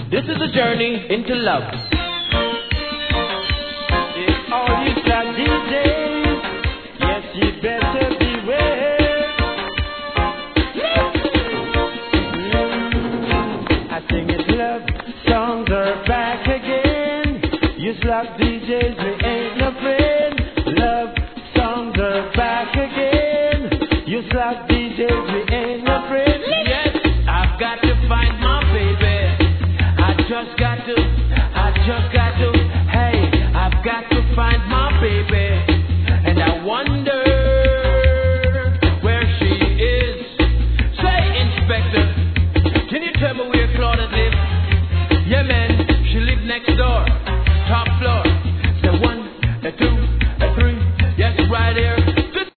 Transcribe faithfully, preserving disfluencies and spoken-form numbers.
This is a journey into love. It's all you got D Js. Yes, you better beware. Mm, I sing it love. Songs are back again. You slap D Js.